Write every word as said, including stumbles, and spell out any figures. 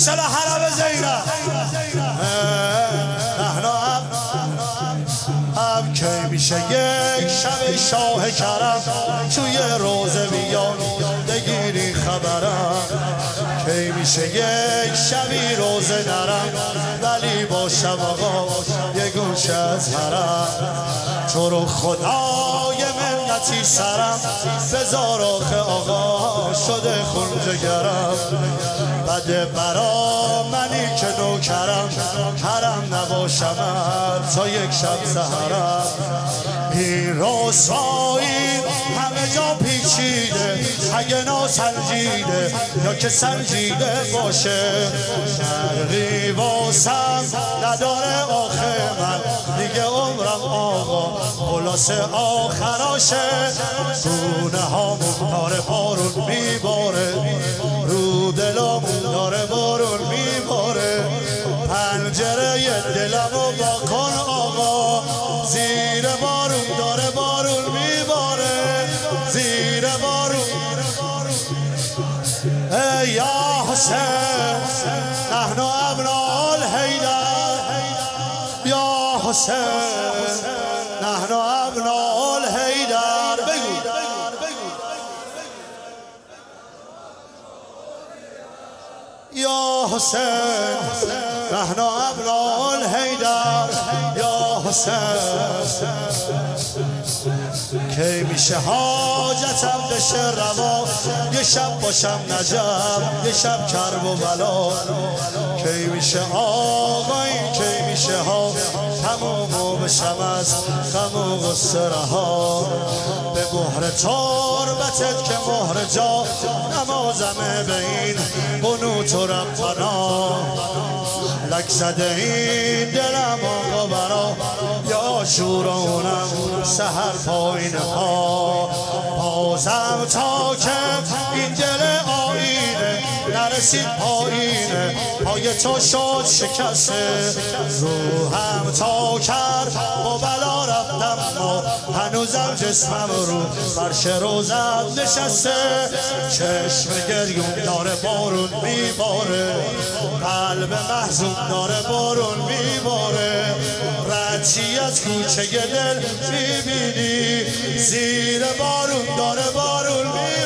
ماشاءالله حرم زینب نحن هم هم کی میشه یک شب شاه کرم توی روزه بیان بگیری خبرم کی میشه یک شبی روزه نرم ولی باشم آقا یه گوشه از حرم تو رو خدای منتی سرم بذار آخه آقا شده خون جگرم بده برا منی که نوکرم حرم نباشم تا یک شب سحرم این رسوایی همه جا پیچیده اگه ناسنجیده یا که سنجیده باشه شرقی واسم نداره آخه من دیگه عمرم آقا خلاصه آخراشه گونه هامون داره بارون میباره رو دلامون داره بارون میباره پنجره دلمو با کن آقا زیر بارون داره بارون میباره زیر بارون ای یا حسین نحن ابناء الحیدر یا حسین نحن ابناء الحیدر بگو یا حسین نحن ابناء الحیدر یا حسین کی میشه حاجتم بشه روا یه شب باشم نجف یه شب کرب و بلا کی میشه آقایی کی میشه ها تمومو بشم از غم و غصه رها به مهر تربتت که مهر جا نمازمه به این قنوت و ربنا لک زده این دلم آقا برا یا شورانم سهر پایین ها بازم تا که این دل آینه نرسید پایینه پای تو شد شکسته روحم تا کرد با بلا رفتم ما هنوزم جسمم رو فرش روزم نشسته چشم گریون داره بارون میباره قلب محزون داره بارون میباره ردچی از کوچه دل میبینی زیر بارون داره بارون میباره